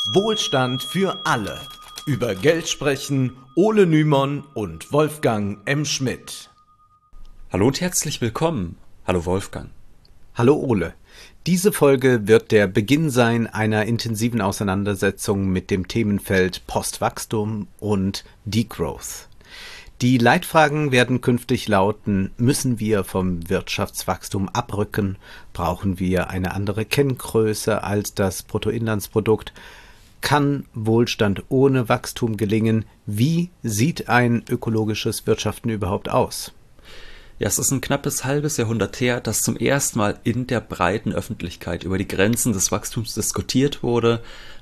Wohlstand für alle. Über Geld sprechen Ole Nymon und Wolfgang M. Schmidt. Hallo und herzlich willkommen. Hallo Wolfgang. Hallo Ole. Diese Folge wird der Beginn sein einer intensiven Auseinandersetzung mit dem Themenfeld Postwachstum und Degrowth. Die Leitfragen werden künftig lauten: Müssen wir vom Wirtschaftswachstum abrücken? Brauchen wir eine andere Kenngröße als das Bruttoinlandsprodukt? Kann Wohlstand ohne Wachstum gelingen? Wie sieht ein ökologisches Wirtschaften überhaupt aus? Ja, es ist ein knappes halbes Jahrhundert her, dass zum ersten Mal in der breiten Öffentlichkeit über die Grenzen des Wachstums diskutiert wurde.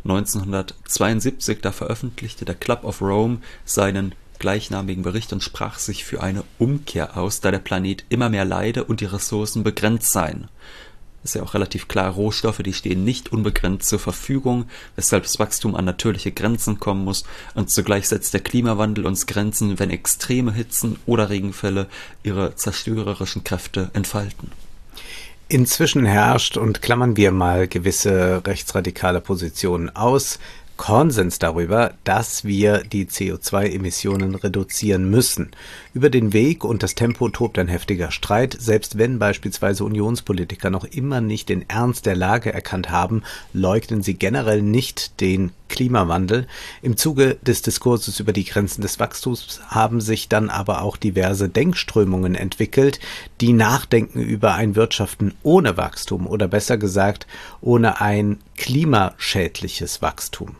1972, da veröffentlichte der Club of Rome seinen gleichnamigen Bericht und sprach sich für eine Umkehr aus, da der Planet immer mehr leide und die Ressourcen begrenzt seien. Ist ja auch relativ klar, Rohstoffe, die stehen nicht unbegrenzt zur Verfügung, weshalb das Wachstum an natürliche Grenzen kommen muss, und zugleich setzt der Klimawandel uns Grenzen, wenn extreme Hitzen oder Regenfälle ihre zerstörerischen Kräfte entfalten. Inzwischen herrscht, und klammern wir mal gewisse rechtsradikale Positionen aus, Konsens darüber, dass wir die CO2-Emissionen reduzieren müssen. Über den Weg und das Tempo tobt ein heftiger Streit, selbst wenn beispielsweise Unionspolitiker noch immer nicht den Ernst der Lage erkannt haben, leugnen sie generell nicht den Klimawandel. Im Zuge des Diskurses über die Grenzen des Wachstums haben sich dann aber auch diverse Denkströmungen entwickelt, die nachdenken über ein Wirtschaften ohne Wachstum oder besser gesagt ohne ein klimaschädliches Wachstum.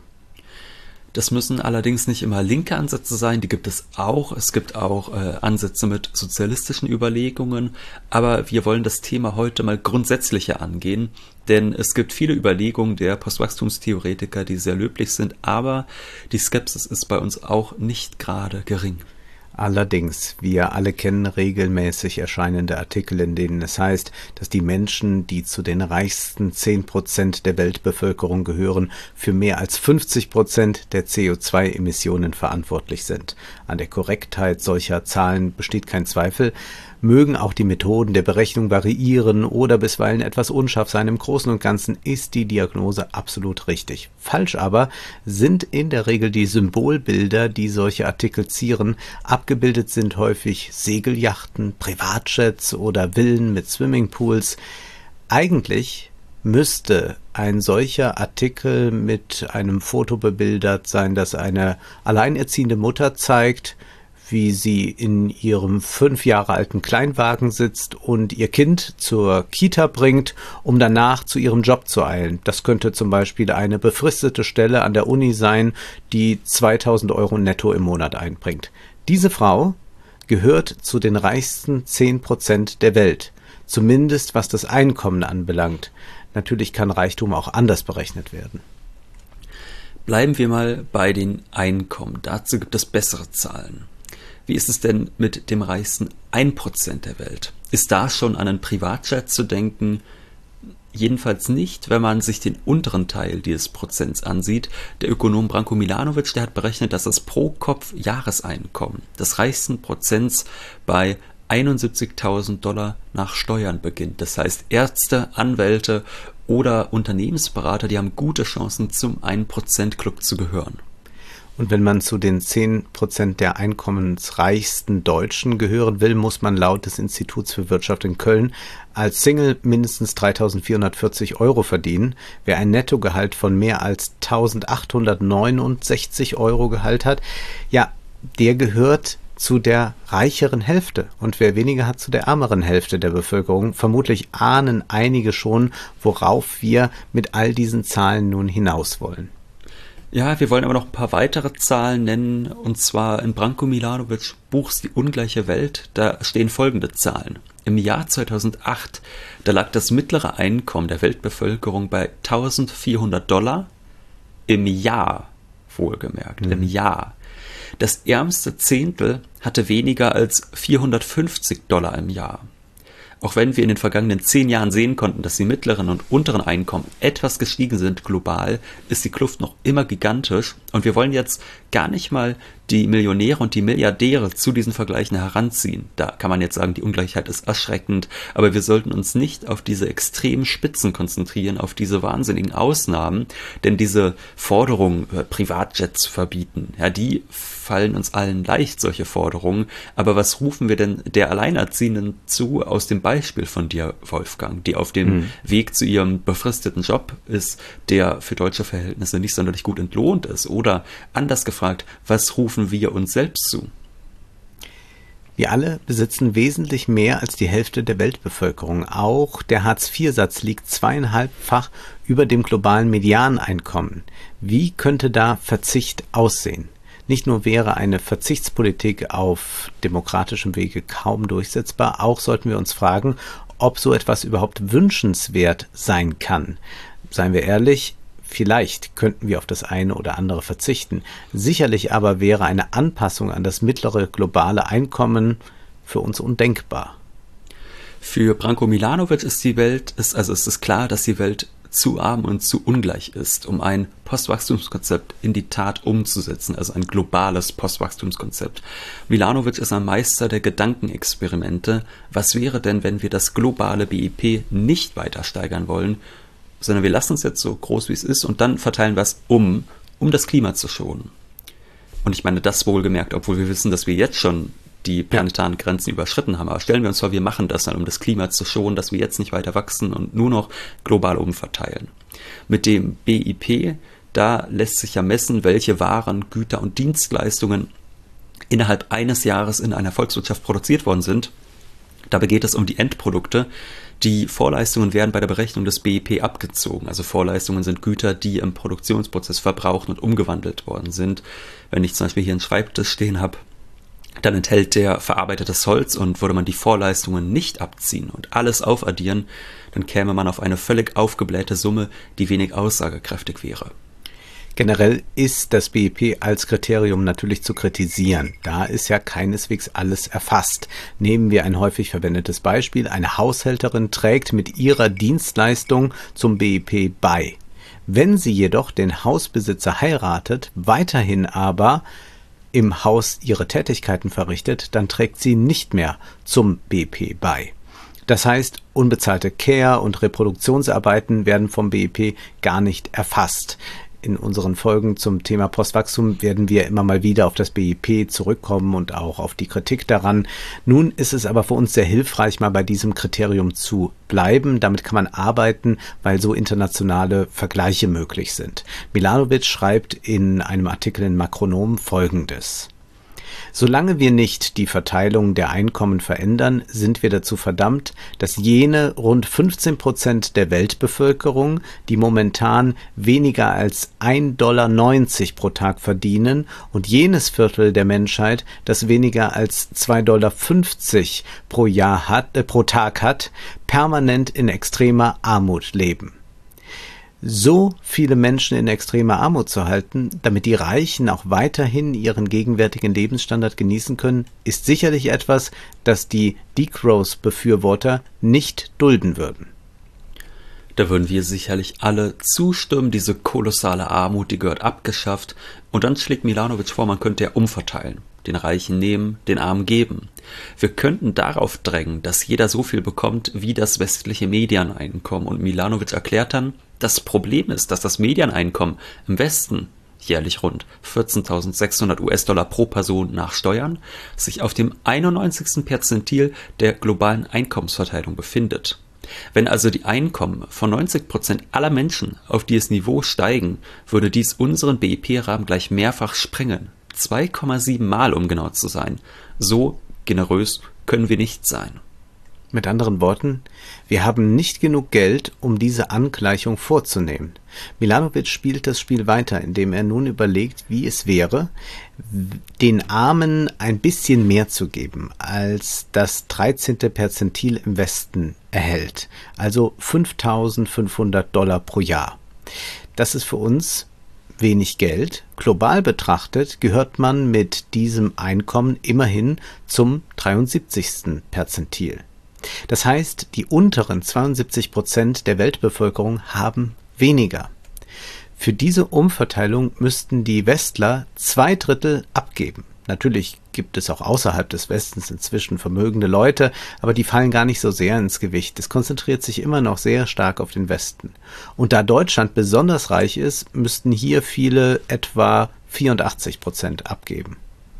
Das müssen allerdings nicht immer linke Ansätze sein, die gibt es auch. Es gibt auch Ansätze mit sozialistischen Überlegungen, aber wir wollen das Thema heute mal grundsätzlicher angehen, denn es gibt viele Überlegungen der Postwachstumstheoretiker, die sehr löblich sind, aber die Skepsis ist bei uns auch nicht gerade gering. Allerdings, wir alle kennen regelmäßig erscheinende Artikel, in denen es heißt, dass die Menschen, die zu den reichsten 10% der Weltbevölkerung gehören, für mehr als 50% der CO2-Emissionen verantwortlich sind. An der Korrektheit solcher Zahlen besteht kein Zweifel. Mögen auch die Methoden der Berechnung variieren oder bisweilen etwas unscharf sein, im Großen und Ganzen ist die Diagnose absolut richtig. Falsch aber sind in der Regel die Symbolbilder, die solche Artikel zieren. Abgebildet sind häufig Segelyachten, Privatjets oder Villen mit Swimmingpools. Eigentlich müsste ein solcher Artikel mit einem Foto bebildert sein, das eine alleinerziehende Mutter zeigt, wie sie in ihrem 5 Jahre alten Kleinwagen sitzt und ihr Kind zur Kita bringt, um danach zu ihrem Job zu eilen. Das könnte zum Beispiel eine befristete Stelle an der Uni sein, die 2.000 Euro netto im Monat einbringt. Diese Frau gehört zu den reichsten 10% der Welt, zumindest was das Einkommen anbelangt. Natürlich kann Reichtum auch anders berechnet werden. Bleiben wir mal bei den Einkommen. Dazu gibt es bessere Zahlen. Wie ist es denn mit dem reichsten 1% der Welt? Ist da schon an einen Privatjet zu denken? Jedenfalls nicht, wenn man sich den unteren Teil dieses Prozents ansieht. Der Ökonom Branko Milanovic, der hat berechnet, dass das Pro-Kopf-Jahreseinkommen des reichsten Prozents bei $71.000 nach Steuern beginnt. Das heißt, Ärzte, Anwälte oder Unternehmensberater, die haben gute Chancen, zum 1%-Club zu gehören. Und wenn man zu den 10% der einkommensreichsten Deutschen gehören will, muss man laut des Instituts für Wirtschaft in Köln als Single mindestens 3.440 Euro verdienen. Wer ein Nettogehalt von mehr als 1.869 Euro Gehalt hat, ja, der gehört zu der reicheren Hälfte. Und wer weniger hat, zu der ärmeren Hälfte der Bevölkerung. Vermutlich ahnen einige schon, worauf wir mit all diesen Zahlen nun hinaus wollen. Ja, wir wollen aber noch ein paar weitere Zahlen nennen, und zwar in Branko Milanovic Buchs Die ungleiche Welt, da stehen folgende Zahlen. Im Jahr 2008, da lag das mittlere Einkommen der Weltbevölkerung bei $1.400 im Jahr, wohlgemerkt, im Jahr. Das ärmste Zehntel hatte weniger als $450 im Jahr. Auch wenn wir in den vergangenen 10 Jahren sehen konnten, dass die mittleren und unteren Einkommen etwas gestiegen sind global, ist die Kluft noch immer gigantisch und wir wollen jetzt gar nicht mal die Millionäre und die Milliardäre zu diesen Vergleichen heranziehen. Da kann man jetzt sagen, die Ungleichheit ist erschreckend, aber wir sollten uns nicht auf diese extremen Spitzen konzentrieren, auf diese wahnsinnigen Ausnahmen, denn diese Forderung, Privatjets verbieten, ja, die fallen uns allen leicht, solche Forderungen, aber was rufen wir denn der Alleinerziehenden zu aus dem Beispiel von dir, Wolfgang, die auf dem Weg zu ihrem befristeten Job ist, der für deutsche Verhältnisse nicht sonderlich gut entlohnt ist? Oder anders gefragt, was rufen wir uns selbst zu? Wir alle besitzen wesentlich mehr als die Hälfte der Weltbevölkerung. Auch der Hartz-IV-Satz liegt 2,5-fach über dem globalen Medianeinkommen. Wie könnte da Verzicht aussehen? Nicht nur wäre eine Verzichtspolitik auf demokratischem Wege kaum durchsetzbar, auch sollten wir uns fragen, ob so etwas überhaupt wünschenswert sein kann. Seien wir ehrlich, vielleicht könnten wir auf das eine oder andere verzichten. Sicherlich aber wäre eine Anpassung an das mittlere globale Einkommen für uns undenkbar. Für Branko Milanovic ist es klar, dass die Welt zu arm und zu ungleich ist, um ein Postwachstumskonzept in die Tat umzusetzen, also ein globales Postwachstumskonzept. Milanovic ist ein Meister der Gedankenexperimente. Was wäre denn, wenn wir das globale BIP nicht weiter steigern wollen, sondern wir lassen es jetzt so groß, wie es ist, und dann verteilen wir es um das Klima zu schonen. Und ich meine, das wohlgemerkt, obwohl wir wissen, dass wir jetzt schon die planetaren Grenzen überschritten haben. Aber stellen wir uns vor, wir machen das dann, um das Klima zu schonen, dass wir jetzt nicht weiter wachsen und nur noch global umverteilen. Mit dem BIP, da lässt sich ja messen, welche Waren, Güter und Dienstleistungen innerhalb eines Jahres in einer Volkswirtschaft produziert worden sind. Dabei geht es um die Endprodukte. Die Vorleistungen werden bei der Berechnung des BIP abgezogen. Also Vorleistungen sind Güter, die im Produktionsprozess verbraucht und umgewandelt worden sind. Wenn ich zum Beispiel hier einen Schreibtisch stehen habe, dann enthält der verarbeitetes Holz, und würde man die Vorleistungen nicht abziehen und alles aufaddieren, dann käme man auf eine völlig aufgeblähte Summe, die wenig aussagekräftig wäre. Generell ist das BIP als Kriterium natürlich zu kritisieren. Da ist ja keineswegs alles erfasst. Nehmen wir ein häufig verwendetes Beispiel. Eine Haushälterin trägt mit ihrer Dienstleistung zum BIP bei. Wenn sie jedoch den Hausbesitzer heiratet, weiterhin aber im Haus ihre Tätigkeiten verrichtet, dann trägt sie nicht mehr zum BIP bei. Das heißt, unbezahlte Care- und Reproduktionsarbeiten werden vom BIP gar nicht erfasst. In unseren Folgen zum Thema Postwachstum werden wir immer mal wieder auf das BIP zurückkommen und auch auf die Kritik daran. Nun ist es aber für uns sehr hilfreich, mal bei diesem Kriterium zu bleiben. Damit kann man arbeiten, weil so internationale Vergleiche möglich sind. Milanovic schreibt in einem Artikel in Makronom Folgendes: Solange wir nicht die Verteilung der Einkommen verändern, sind wir dazu verdammt, dass jene rund 15% der Weltbevölkerung, die momentan weniger als $1,90 pro Tag verdienen, und jenes Viertel der Menschheit, das weniger als $2,50 pro Tag hat, permanent in extremer Armut leben. So viele Menschen in extremer Armut zu halten, damit die Reichen auch weiterhin ihren gegenwärtigen Lebensstandard genießen können, ist sicherlich etwas, das die Degrowth-Befürworter nicht dulden würden. Da würden wir sicherlich alle zustimmen. Diese kolossale Armut, die gehört abgeschafft. Und dann schlägt Milanovic vor, man könnte ja umverteilen. Den Reichen nehmen, den Armen geben. Wir könnten darauf drängen, dass jeder so viel bekommt wie das westliche Medianeinkommen. Und Milanovic erklärt dann, das Problem ist, dass das Medianeinkommen im Westen jährlich rund 14.600 US-Dollar pro Person nach Steuern sich auf dem 91. Perzentil der globalen Einkommensverteilung befindet. Wenn also die Einkommen von 90% aller Menschen auf dieses Niveau steigen, würde dies unseren BIP-Rahmen gleich mehrfach sprengen. 2,7 Mal, um genau zu sein. So generös können wir nicht sein. Mit anderen Worten, wir haben nicht genug Geld, um diese Angleichung vorzunehmen. Milanovic spielt das Spiel weiter, indem er nun überlegt, wie es wäre, den Armen ein bisschen mehr zu geben, als das 13. Perzentil im Westen erhält, also $5.500 pro Jahr. Das ist für uns wenig Geld. Global betrachtet gehört man mit diesem Einkommen immerhin zum 73. Perzentil. Das heißt, die unteren 72% der Weltbevölkerung haben weniger. Für diese Umverteilung müssten die Westler 2/3 abgeben. Natürlich gibt es auch außerhalb des Westens inzwischen vermögende Leute, aber die fallen gar nicht so sehr ins Gewicht. Es konzentriert sich immer noch sehr stark auf den Westen. Und da Deutschland besonders reich ist, müssten hier viele etwa 84% abgeben.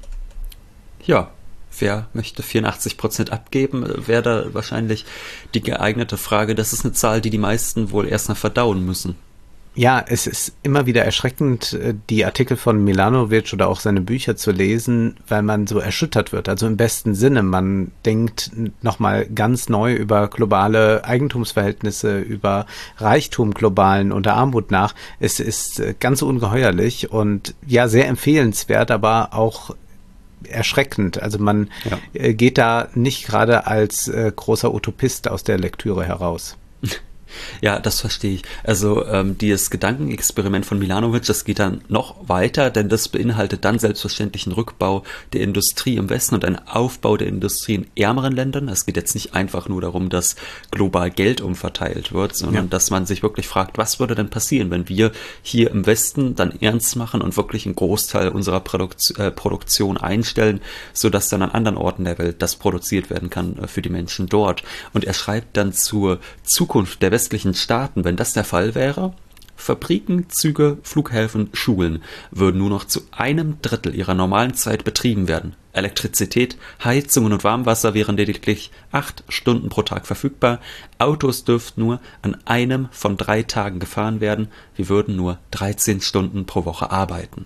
Ja, wer möchte 84% abgeben, wäre da wahrscheinlich die geeignete Frage. Das ist eine Zahl, die meisten wohl erst mal verdauen müssen. Ja, es ist immer wieder erschreckend, die Artikel von Milanovic oder auch seine Bücher zu lesen, weil man so erschüttert wird. Also im besten Sinne. Man denkt nochmal ganz neu über globale Eigentumsverhältnisse, über Reichtum globalen und Armut nach. Es ist ganz ungeheuerlich und ja, sehr empfehlenswert, aber auch erschreckend. Also man geht da nicht gerade als großer Utopist aus der Lektüre heraus. Ja, das verstehe ich. Also dieses Gedankenexperiment von Milanovic, das geht dann noch weiter, denn das beinhaltet dann selbstverständlich einen Rückbau der Industrie im Westen und einen Aufbau der Industrie in ärmeren Ländern. Es geht jetzt nicht einfach nur darum, dass global Geld umverteilt wird, sondern dass man sich wirklich fragt, was würde denn passieren, wenn wir hier im Westen dann ernst machen und wirklich einen Großteil unserer Produktion einstellen, sodass dann an anderen Orten der Welt das produziert werden kann für die Menschen dort. Und er schreibt dann zur Zukunft der westlichen Staaten, wenn das der Fall wäre, Fabriken, Züge, Flughäfen, Schulen würden nur noch zu 1/3 ihrer normalen Zeit betrieben werden. Elektrizität, Heizungen und Warmwasser wären lediglich 8 Stunden pro Tag verfügbar. Autos dürften nur an einem von 3 Tagen gefahren werden. Wir würden nur 13 Stunden pro Woche arbeiten.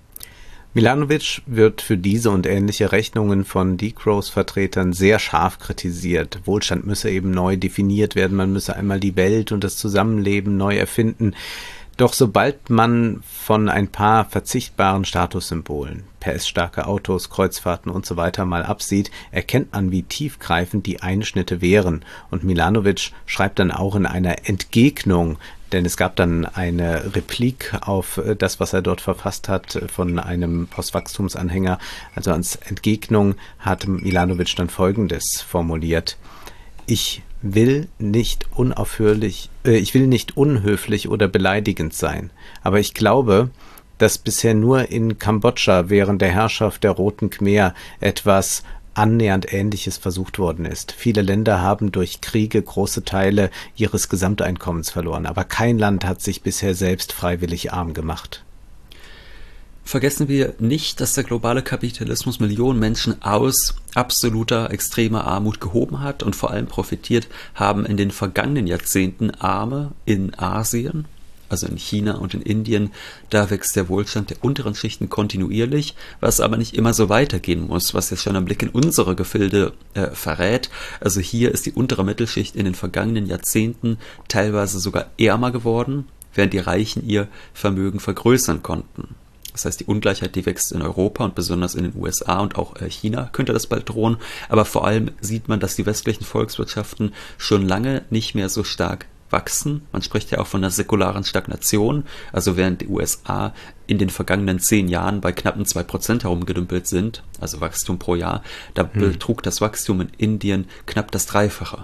Milanovic wird für diese und ähnliche Rechnungen von Degrowth-Vertretern sehr scharf kritisiert. Wohlstand müsse eben neu definiert werden, man müsse einmal die Welt und das Zusammenleben neu erfinden. Doch sobald man von ein paar verzichtbaren Statussymbolen, PS-starke Autos, Kreuzfahrten und so weiter mal absieht, erkennt man, wie tiefgreifend die Einschnitte wären. Und Milanovic schreibt dann auch in einer Entgegnung, denn es gab dann eine Replik auf das, was er dort verfasst hat, von einem Postwachstumsanhänger. Also als Entgegnung hat Milanovic dann Folgendes formuliert: Ich will nicht unhöflich oder beleidigend sein, aber ich glaube, dass bisher nur in Kambodscha während der Herrschaft der Roten Khmer etwas annähernd Ähnliches versucht worden ist. Viele Länder haben durch Kriege große Teile ihres Gesamteinkommens verloren, aber kein Land hat sich bisher selbst freiwillig arm gemacht. Vergessen wir nicht, dass der globale Kapitalismus Millionen Menschen aus absoluter, extremer Armut gehoben hat und vor allem profitiert haben in den vergangenen Jahrzehnten Arme in Asien, also in China und in Indien. Da wächst der Wohlstand der unteren Schichten kontinuierlich, was aber nicht immer so weitergehen muss, was jetzt schon ein Blick in unsere Gefilde verrät. Also hier ist die untere Mittelschicht in den vergangenen Jahrzehnten teilweise sogar ärmer geworden, während die Reichen ihr Vermögen vergrößern konnten. Das heißt, die Ungleichheit, die wächst in Europa und besonders in den USA und auch China könnte das bald drohen. Aber vor allem sieht man, dass die westlichen Volkswirtschaften schon lange nicht mehr so stark wachsen. Man spricht ja auch von einer säkularen Stagnation. Also während die USA in den vergangenen 10 Jahren bei knappen 2% herumgedümpelt sind, also Wachstum pro Jahr, da betrug das Wachstum in Indien knapp das Dreifache.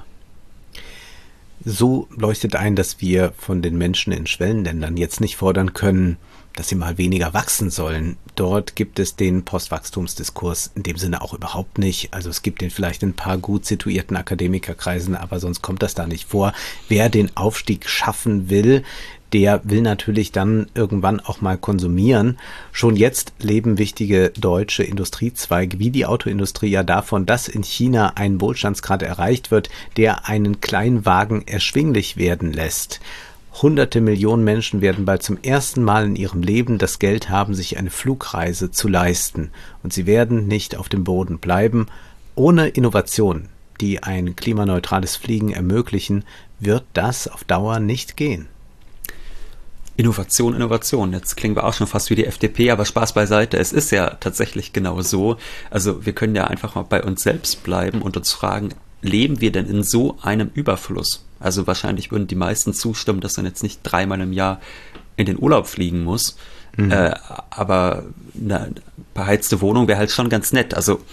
So leuchtet ein, dass wir von den Menschen in Schwellenländern jetzt nicht fordern können, dass sie mal weniger wachsen sollen. Dort gibt es den Postwachstumsdiskurs in dem Sinne auch überhaupt nicht. Also es gibt den vielleicht in ein paar gut situierten Akademikerkreisen, aber sonst kommt das da nicht vor. Wer den Aufstieg schaffen will, der will natürlich dann irgendwann auch mal konsumieren. Schon jetzt leben wichtige deutsche Industriezweige wie die Autoindustrie ja davon, dass in China ein Wohlstandsgrad erreicht wird, der einen Kleinwagen erschwinglich werden lässt. Hunderte Millionen Menschen werden bald zum ersten Mal in ihrem Leben das Geld haben, sich eine Flugreise zu leisten. Und sie werden nicht auf dem Boden bleiben. Ohne Innovation, die ein klimaneutrales Fliegen ermöglichen, wird das auf Dauer nicht gehen. Innovation, Innovation. Jetzt klingen wir auch schon fast wie die FDP, aber Spaß beiseite. Es ist ja tatsächlich genau so. Also wir können ja einfach mal bei uns selbst bleiben und uns fragen, leben wir denn in so einem Überfluss? Also wahrscheinlich würden die meisten zustimmen, dass man jetzt nicht 3-mal im Jahr in den Urlaub fliegen muss. Aber eine beheizte Wohnung wäre halt schon ganz nett. Also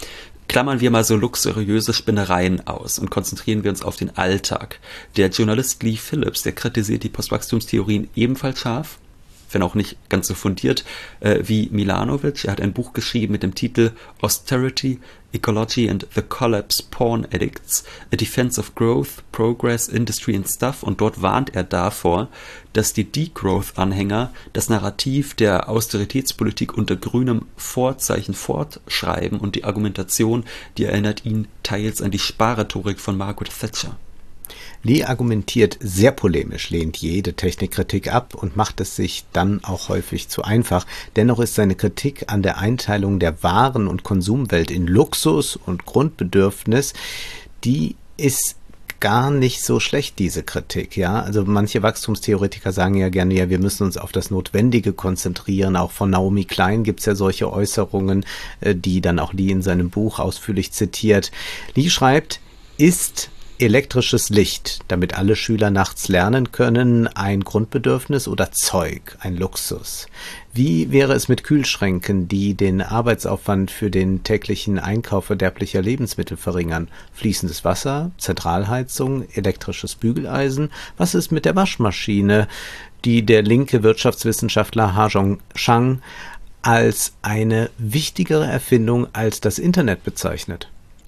Klammern wir mal so luxuriöse Spinnereien aus und konzentrieren wir uns auf den Alltag. Der Journalist Lee Phillips, der kritisiert die Postwachstumstheorien ebenfalls scharf, wenn auch nicht ganz so fundiert wie Milanovic. Er hat ein Buch geschrieben mit dem Titel Austerity, Ecology and the Collapse Porn Addicts, A Defense of Growth, Progress, Industry and Stuff, und dort warnt er davor, dass die Degrowth-Anhänger das Narrativ der Austeritätspolitik unter grünem Vorzeichen fortschreiben und die Argumentation, die erinnert ihn teils an die Sparrhetorik von Margaret Thatcher. Lee argumentiert sehr polemisch, lehnt jede Technikkritik ab und macht es sich dann auch häufig zu einfach. Dennoch ist seine Kritik an der Einteilung der Waren- und Konsumwelt in Luxus und Grundbedürfnis, die ist gar nicht so schlecht, diese Kritik, ja. Also manche Wachstumstheoretiker sagen ja gerne, ja, wir müssen uns auf das Notwendige konzentrieren. Auch von Naomi Klein gibt's ja solche Äußerungen, die dann auch Lee in seinem Buch ausführlich zitiert. Lee schreibt, ist elektrisches Licht, damit alle Schüler nachts lernen können, ein Grundbedürfnis oder Zeug, ein Luxus? Wie wäre es mit Kühlschränken, die den Arbeitsaufwand für den täglichen Einkauf verderblicher Lebensmittel verringern? Fließendes Wasser, Zentralheizung, elektrisches Bügeleisen? Was ist mit der Waschmaschine, die der linke Wirtschaftswissenschaftler Ha-Joon Chang als eine wichtigere Erfindung als das Internet bezeichnet?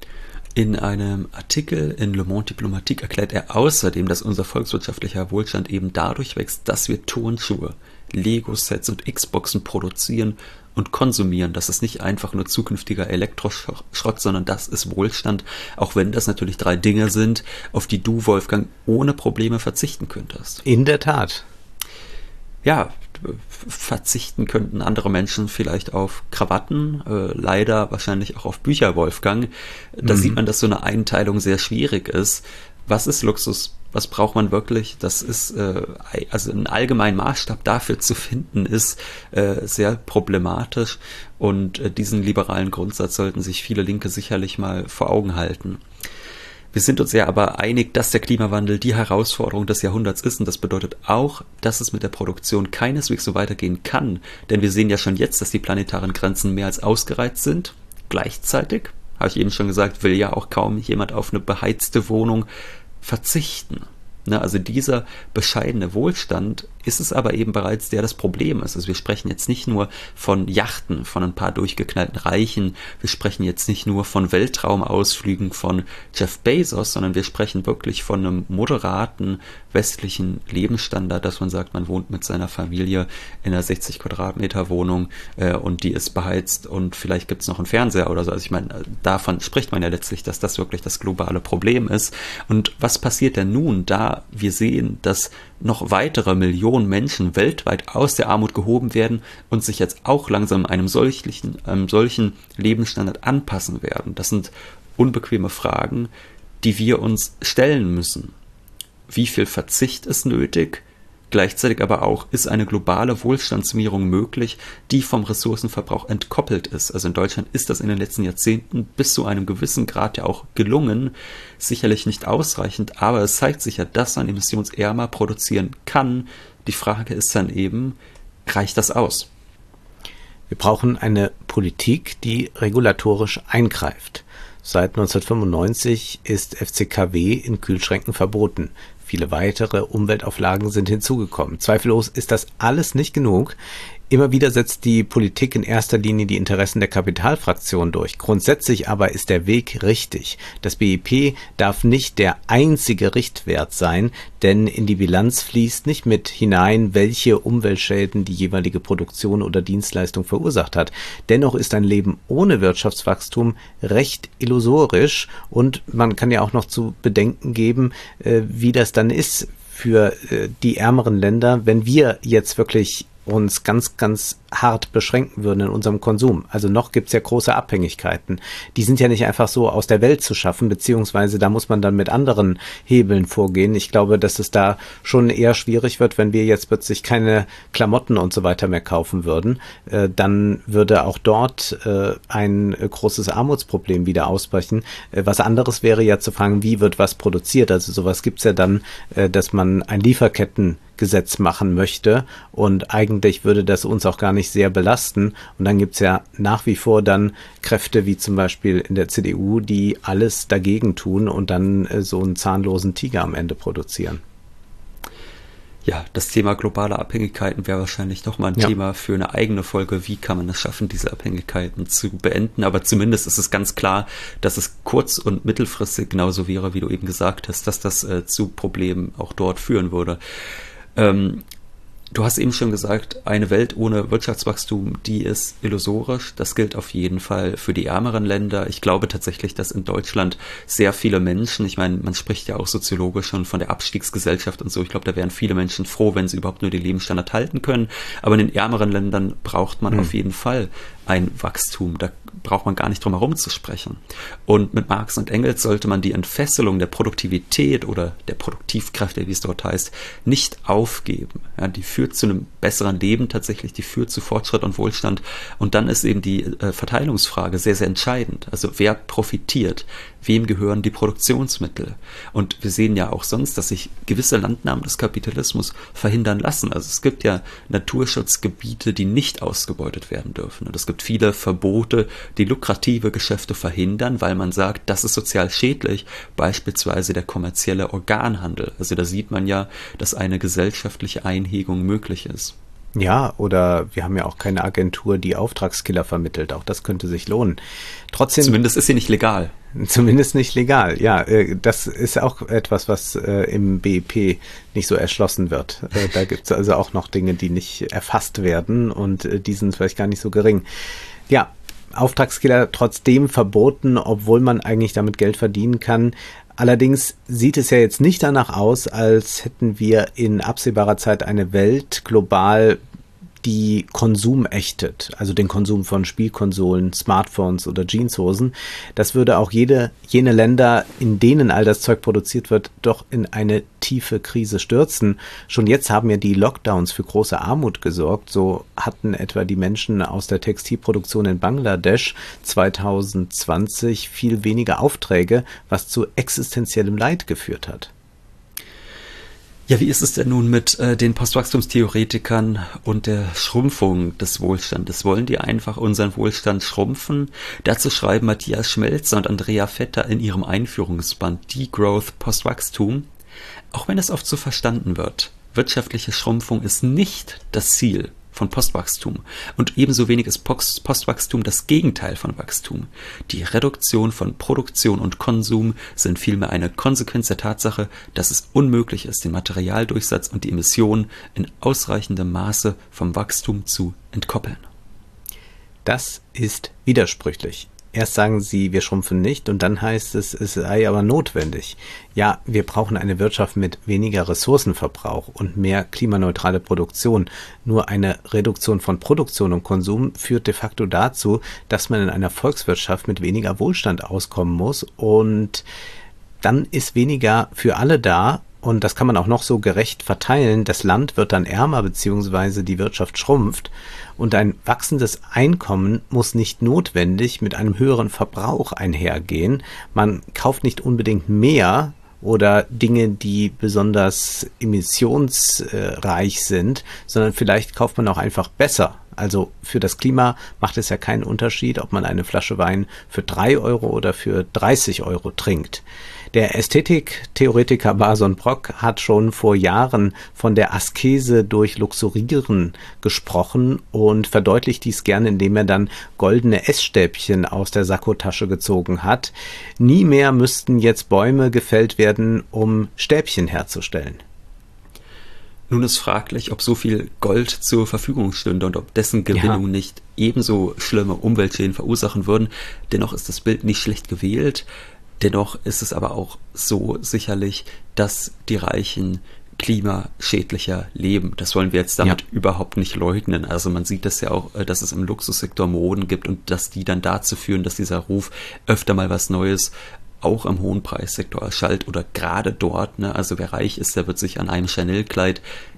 In einem Artikel in Le Monde Diplomatique erklärt er außerdem, dass unser volkswirtschaftlicher Wohlstand eben dadurch wächst, dass wir Turnschuhe, Lego-Sets und Xboxen produzieren und konsumieren. Das ist nicht einfach nur zukünftiger Elektroschrott, sondern das ist Wohlstand, auch wenn das natürlich 3 Dinge sind, auf die du, Wolfgang, ohne Probleme verzichten könntest. In der Tat. Ja, verzichten könnten andere Menschen vielleicht auf Krawatten, leider wahrscheinlich auch auf Bücher, Wolfgang. Da sieht man, dass so eine Einteilung sehr schwierig ist. Was ist Luxus? Was braucht man wirklich? Das ist, also einen allgemeinen Maßstab dafür zu finden, ist sehr problematisch, und diesen liberalen Grundsatz sollten sich viele Linke sicherlich mal vor Augen halten. Wir sind uns ja aber einig, dass der Klimawandel die Herausforderung des Jahrhunderts ist, und das bedeutet auch, dass es mit der Produktion keineswegs so weitergehen kann, denn wir sehen ja schon jetzt, dass die planetaren Grenzen mehr als ausgereizt sind. Gleichzeitig, habe ich eben schon gesagt, will ja auch kaum jemand auf eine beheizte Wohnung verzichten. Also dieser bescheidene Wohlstand ist es aber eben bereits, der das Problem ist. Also wir sprechen jetzt nicht nur von Yachten, von ein paar durchgeknallten Reichen, wir sprechen jetzt nicht nur von Weltraumausflügen von Jeff Bezos, sondern wir sprechen wirklich von einem moderaten westlichen Lebensstandard, dass man sagt, man wohnt mit seiner Familie in einer 60 Quadratmeter Wohnung und die ist beheizt und vielleicht gibt es noch einen Fernseher oder so. Also ich meine, davon spricht man ja letztlich, dass das wirklich das globale Problem ist. Und was passiert denn nun, da wir sehen, dass noch weitere Millionen Menschen weltweit aus der Armut gehoben werden und sich jetzt auch langsam einem solchen Lebensstandard anpassen werden? Das sind unbequeme Fragen, die wir uns stellen müssen. Wie viel Verzicht ist nötig? Gleichzeitig aber auch, ist eine globale Wohlstandsmehrung möglich, die vom Ressourcenverbrauch entkoppelt ist. Also in Deutschland ist das in den letzten Jahrzehnten bis zu einem gewissen Grad ja auch gelungen. Sicherlich nicht ausreichend, aber es zeigt sich ja, dass man emissionsärmer produzieren kann. Die Frage ist dann eben, reicht das aus? Wir brauchen eine Politik, die regulatorisch eingreift. Seit 1995 ist FCKW in Kühlschränken verboten. Viele weitere Umweltauflagen sind hinzugekommen. Zweifellos ist das alles nicht genug. Immer wieder setzt die Politik in erster Linie die Interessen der Kapitalfraktion durch. Grundsätzlich aber ist der Weg richtig. Das BIP darf nicht der einzige Richtwert sein, denn in die Bilanz fließt nicht mit hinein, welche Umweltschäden die jeweilige Produktion oder Dienstleistung verursacht hat. Dennoch ist ein Leben ohne Wirtschaftswachstum recht illusorisch, und man kann ja auch noch zu bedenken geben, wie das dann ist für die ärmeren Länder, wenn wir jetzt wirklich uns ganz, ganz hart beschränken würden in unserem Konsum. Also noch gibt's ja große Abhängigkeiten. Die sind ja nicht einfach so aus der Welt zu schaffen, beziehungsweise da muss man dann mit anderen Hebeln vorgehen. Ich glaube, dass es da schon eher schwierig wird, wenn wir jetzt plötzlich keine Klamotten und so weiter mehr kaufen würden. Dann würde auch dort ein großes Armutsproblem wieder ausbrechen. Was anderes wäre ja zu fragen, wie wird was produziert? Also sowas gibt's ja dann, dass man ein Lieferketten Gesetz machen möchte und eigentlich würde das uns auch gar nicht sehr belasten. Und dann gibt es ja nach wie vor dann Kräfte wie zum Beispiel in der CDU, die alles dagegen tun und dann so einen zahnlosen Tiger am Ende produzieren. Ja, das Thema globale Abhängigkeiten wäre wahrscheinlich nochmal ein Thema für eine eigene Folge. Wie kann man es schaffen, diese Abhängigkeiten zu beenden? Aber zumindest ist es ganz klar, dass es kurz- und mittelfristig genauso wäre, wie du eben gesagt hast, dass das zu Problemen auch dort führen würde. Du hast eben schon gesagt, eine Welt ohne Wirtschaftswachstum, die ist illusorisch. Das gilt auf jeden Fall für die ärmeren Länder. Ich glaube tatsächlich, dass in Deutschland sehr viele Menschen, ich meine, man spricht ja auch soziologisch schon von der Abstiegsgesellschaft und so. Ich glaube, da wären viele Menschen froh, wenn sie überhaupt nur den Lebensstandard halten können. Aber in den ärmeren Ländern braucht man auf jeden Fall ein Wachstum. Da braucht man gar nicht drum herum zu sprechen. Und mit Marx und Engels sollte man die Entfesselung der Produktivität oder der Produktivkräfte, wie es dort heißt, nicht aufgeben. Ja, die führt zu einem besseren Leben tatsächlich, die führt zu Fortschritt und Wohlstand. Und dann ist eben die Verteilungsfrage sehr, sehr entscheidend. Also wer profitiert? Wem gehören die Produktionsmittel? Und wir sehen ja auch sonst, dass sich gewisse Landnahmen des Kapitalismus verhindern lassen. Also es gibt ja Naturschutzgebiete, die nicht ausgebeutet werden dürfen. Und es gibt viele Verbote, die lukrative Geschäfte verhindern, weil man sagt, das ist sozial schädlich, beispielsweise der kommerzielle Organhandel. Also da sieht man ja, dass eine gesellschaftliche Einhegung möglich ist. Ja, oder wir haben ja auch keine Agentur, die Auftragskiller vermittelt. Auch das könnte sich lohnen. Trotzdem. Zumindest ist sie nicht legal. Zumindest nicht legal, ja. Das ist auch etwas, was im BIP nicht so erschlossen wird. Da gibt es also auch noch Dinge, die nicht erfasst werden und die sind vielleicht gar nicht so gering. Ja, Auftragskiller trotzdem verboten, obwohl man eigentlich damit Geld verdienen kann. Allerdings sieht es ja jetzt nicht danach aus, als hätten wir in absehbarer Zeit eine Welt global, die Konsum ächtet, also den Konsum von Spielkonsolen, Smartphones oder Jeanshosen. Das würde auch jene Länder, in denen all das Zeug produziert wird, doch in eine tiefe Krise stürzen. Schon jetzt haben ja die Lockdowns für große Armut gesorgt. So hatten etwa die Menschen aus der Textilproduktion in Bangladesch 2020 viel weniger Aufträge, was zu existenziellem Leid geführt hat. Ja, wie ist es denn nun mit den Postwachstumstheoretikern und der Schrumpfung des Wohlstandes? Wollen die einfach unseren Wohlstand schrumpfen? Dazu schreiben Matthias Schmelzer und Andrea Vetter in ihrem Einführungsband Degrowth Postwachstum. Auch wenn es oft so verstanden wird, wirtschaftliche Schrumpfung ist nicht das Ziel von Postwachstum und ebenso wenig ist Postwachstum das Gegenteil von Wachstum. Die Reduktion von Produktion und Konsum sind vielmehr eine Konsequenz der Tatsache, dass es unmöglich ist, den Materialdurchsatz und die Emissionen in ausreichendem Maße vom Wachstum zu entkoppeln. Das ist widersprüchlich. Erst sagen sie, wir schrumpfen nicht und dann heißt es, es sei aber notwendig. Ja, wir brauchen eine Wirtschaft mit weniger Ressourcenverbrauch und mehr klimaneutrale Produktion. Nur eine Reduktion von Produktion und Konsum führt de facto dazu, dass man in einer Volkswirtschaft mit weniger Wohlstand auskommen muss und dann ist weniger für alle da. Und das kann man auch noch so gerecht verteilen. Das Land wird dann ärmer beziehungsweise die Wirtschaft schrumpft. Und ein wachsendes Einkommen muss nicht notwendig mit einem höheren Verbrauch einhergehen. Man kauft nicht unbedingt mehr oder Dinge, die besonders emissionsreich sind, sondern vielleicht kauft man auch einfach besser. Also für das Klima macht es ja keinen Unterschied, ob man eine Flasche Wein für 3 Euro oder für 30 Euro trinkt. Der Ästhetiktheoretiker Bason Brock hat schon vor Jahren von der Askese durch Luxurieren gesprochen und verdeutlicht dies gerne, indem er dann goldene Essstäbchen aus der Sakkotasche gezogen hat. Nie mehr müssten jetzt Bäume gefällt werden, um Stäbchen herzustellen. Nun ist fraglich, ob so viel Gold zur Verfügung stünde und ob dessen Gewinnung nicht ebenso schlimme Umweltschäden verursachen würden. Dennoch ist das Bild nicht schlecht gewählt. Dennoch ist es aber auch so sicherlich, dass die Reichen klimaschädlicher leben. Das wollen wir jetzt damit überhaupt nicht leugnen. Also man sieht das ja auch, dass es im Luxussektor Moden gibt und dass die dann dazu führen, dass dieser Ruf öfter mal was Neues auch im hohen Preissektor erschallt oder gerade dort, ne, also wer reich ist, der wird sich an einem Chanel-Kleid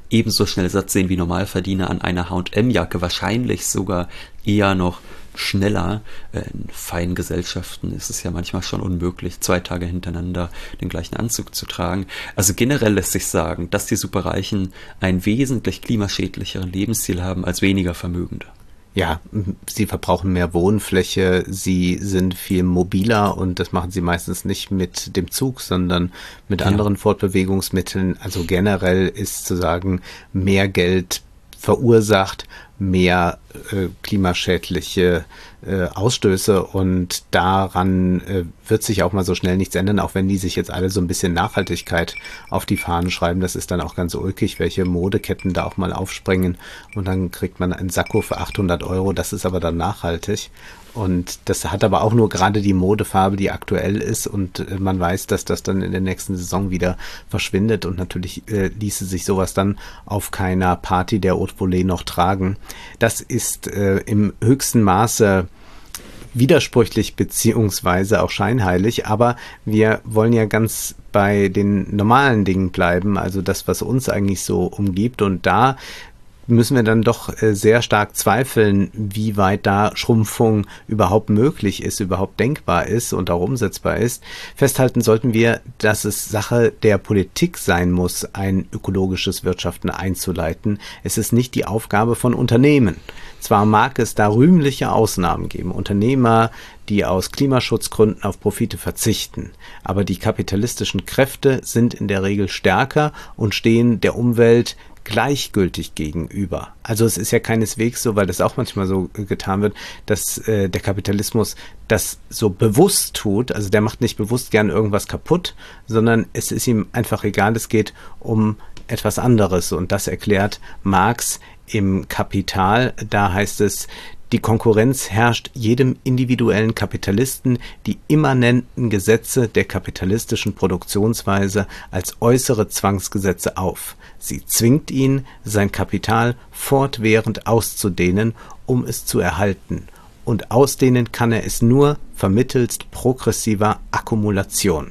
ebenso schnell satt sehen wie Normalverdiener an einer H&M-Jacke, wahrscheinlich sogar eher noch schneller. In feinen Gesellschaften ist es ja manchmal schon unmöglich, 2 Tage hintereinander den gleichen Anzug zu tragen. Also generell lässt sich sagen, dass die Superreichen einen wesentlich klimaschädlicheren Lebensstil haben als weniger Vermögende. Ja, sie verbrauchen mehr Wohnfläche, sie sind viel mobiler und das machen sie meistens nicht mit dem Zug, sondern mit anderen Fortbewegungsmitteln. Also generell ist zu sagen, mehr Geld verursacht mehr klimaschädliche Ausstöße und daran wird sich auch mal so schnell nichts ändern, auch wenn die sich jetzt alle so ein bisschen Nachhaltigkeit auf die Fahnen schreiben. Das ist dann auch ganz ulkig, welche Modeketten da auch mal aufspringen und dann kriegt man einen Sakko für 800 €, das ist aber dann nachhaltig. Und das hat aber auch nur gerade die Modefarbe, die aktuell ist und man weiß, dass das dann in der nächsten Saison wieder verschwindet und natürlich ließe sich sowas dann auf keiner Party der Haute Volée noch tragen. Das ist im höchsten Maße widersprüchlich beziehungsweise auch scheinheilig, aber wir wollen ja ganz bei den normalen Dingen bleiben, also das, was uns eigentlich so umgibt und da müssen wir dann doch sehr stark zweifeln, wie weit da Schrumpfung überhaupt möglich ist, überhaupt denkbar ist und auch umsetzbar ist. Festhalten sollten wir, dass es Sache der Politik sein muss, ein ökologisches Wirtschaften einzuleiten. Es ist nicht die Aufgabe von Unternehmen. Zwar mag es da rühmliche Ausnahmen geben, Unternehmer, die aus Klimaschutzgründen auf Profite verzichten, aber die kapitalistischen Kräfte sind in der Regel stärker und stehen der Umwelt gleichgültig gegenüber. Also es ist ja keineswegs so, weil das auch manchmal so getan wird, dass der Kapitalismus das so bewusst tut, also der macht nicht bewusst gern irgendwas kaputt, sondern es ist ihm einfach egal, es geht um etwas anderes und das erklärt Marx im Kapital, da heißt es, die Konkurrenz herrscht jedem individuellen Kapitalisten die immanenten Gesetze der kapitalistischen Produktionsweise als äußere Zwangsgesetze auf. Sie zwingt ihn, sein Kapital fortwährend auszudehnen, um es zu erhalten. Und ausdehnen kann er es nur vermittelst progressiver Akkumulation.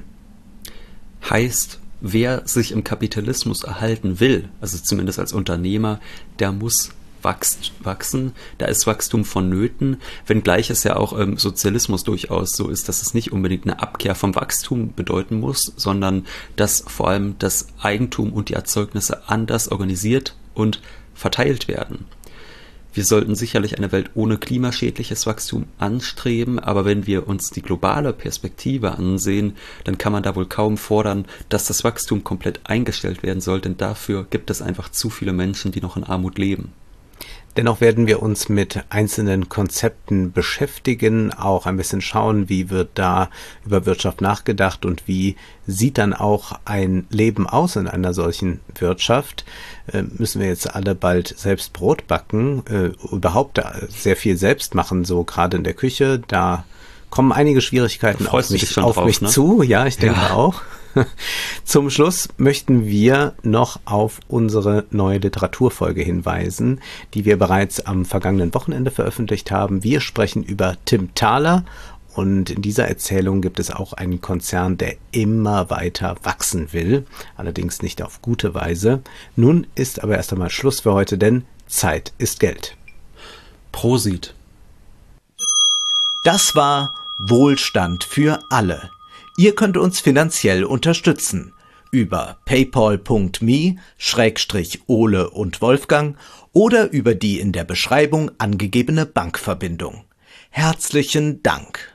Heißt, wer sich im Kapitalismus erhalten will, also zumindest als Unternehmer, der muss wachsen, da ist Wachstum vonnöten, wenngleich es ja auch im Sozialismus durchaus so ist, dass es nicht unbedingt eine Abkehr vom Wachstum bedeuten muss, sondern dass vor allem das Eigentum und die Erzeugnisse anders organisiert und verteilt werden. Wir sollten sicherlich eine Welt ohne klimaschädliches Wachstum anstreben, aber wenn wir uns die globale Perspektive ansehen, dann kann man da wohl kaum fordern, dass das Wachstum komplett eingestellt werden soll, denn dafür gibt es einfach zu viele Menschen, die noch in Armut leben. Dennoch werden wir uns mit einzelnen Konzepten beschäftigen, auch ein bisschen schauen, wie wird da über Wirtschaft nachgedacht und wie sieht dann auch ein Leben aus in einer solchen Wirtschaft. Müssen wir jetzt alle bald selbst Brot backen, überhaupt sehr viel selbst machen, so gerade in der Küche, da kommen einige Schwierigkeiten auf mich zu. Ja, ich denke auch. Zum Schluss möchten wir noch auf unsere neue Literaturfolge hinweisen, die wir bereits am vergangenen Wochenende veröffentlicht haben. Wir sprechen über Tim Thaler und in dieser Erzählung gibt es auch einen Konzern, der immer weiter wachsen will, allerdings nicht auf gute Weise. Nun ist aber erst einmal Schluss für heute, denn Zeit ist Geld. Prosit. Das war Wohlstand für alle. Ihr könnt uns finanziell unterstützen über paypal.me/Ole und Wolfgang oder über die in der Beschreibung angegebene Bankverbindung. Herzlichen Dank!